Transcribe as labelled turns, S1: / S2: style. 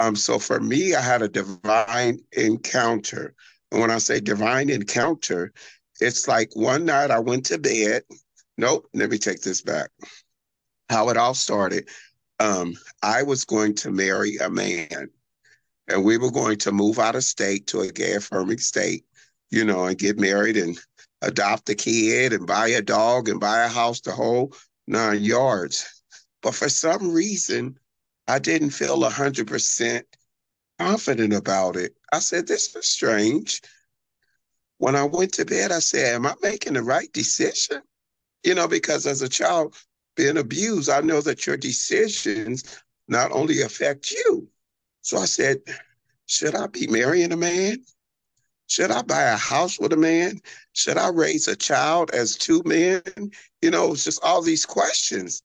S1: So for me, I had a divine encounter. And when I say divine encounter, it's like one night I went to bed. Nope, let me take this back. How it all started. Um, I was going to marry a man, and we were going to move out of state to a gay affirming state, and get married and adopt a kid and buy a dog and buy a house, the whole 9 yards. But for some reason, I didn't feel 100% confident about it. I said, this is strange. When I went to bed, I said, am I making the right decision? Because as a child being abused, I know that your decisions not only affect you. So I said, should I be marrying a man? Should I buy a house with a man? Should I raise a child as two men? It's just all these questions.